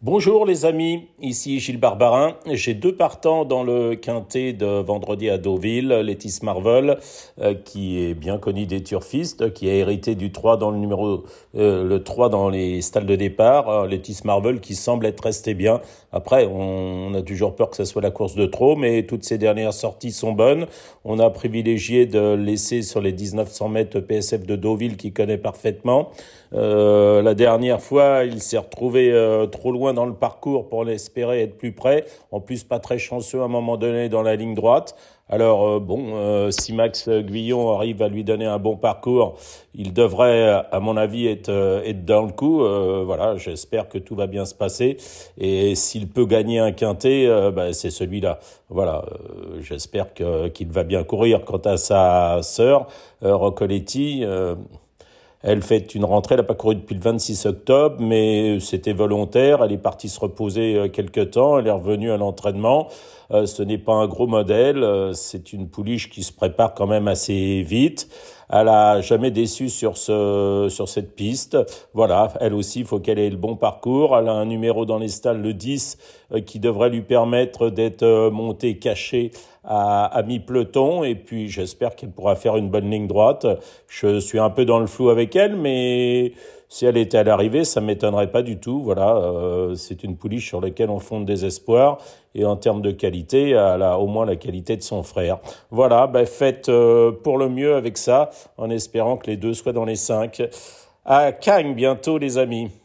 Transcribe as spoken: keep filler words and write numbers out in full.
Bonjour les amis, ici Gilles Barbarin. J'ai deux partants dans le quintet de vendredi à Deauville. Lettis Marvel, euh, qui est bien connu des turfistes, qui a hérité du trois dans le numéro euh, le trois dans les stalles de départ. Euh, Lettis Marvel qui semble être resté bien. Après, on, on a toujours peur que ce soit la course de trop, mais toutes ces dernières sorties sont bonnes. On a privilégié de laisser sur les dix-neuf cents mètres P S F de Deauville qui connaît parfaitement. Euh, la dernière fois, il s'est retrouvé euh, trop loin dans le parcours pour l'espérer être plus près. En plus, pas très chanceux à un moment donné dans la ligne droite. Alors euh, bon, euh, si Max Guyon arrive à lui donner un bon parcours, il devrait, à mon avis, être, euh, être dans le coup. Euh, voilà, j'espère que tout va bien se passer. Et s'il peut gagner un quintet, euh, bah, c'est celui-là. Voilà, euh, j'espère que, qu'il va bien courir. Quant à sa sœur, euh, Roccoletti, euh, elle fait une rentrée, elle n'a pas couru depuis le vingt-six octobre, mais c'était volontaire. Elle est partie se reposer quelque temps. Elle est revenue à l'entraînement. Euh, ce n'est pas un gros modèle. Euh, c'est une pouliche qui se prépare quand même assez vite. Elle a jamais déçu sur ce sur cette piste. Voilà, elle aussi, il faut qu'elle ait le bon parcours. Elle a un numéro dans les stalles, le dix, euh, qui devrait lui permettre d'être euh, montée cachée à, à mi-peloton. Et puis, j'espère qu'elle pourra faire une bonne ligne droite. Je suis un peu dans le flou avec elle, mais si elle était à l'arrivée, ça m'étonnerait pas du tout. Voilà, euh, c'est une pouliche sur laquelle on fonde des espoirs. Et en termes de qualité, elle a au moins la qualité de son frère. Voilà, ben faites euh, pour le mieux avec ça, en espérant que les deux soient dans les cinq. À Cagnes bientôt, les amis.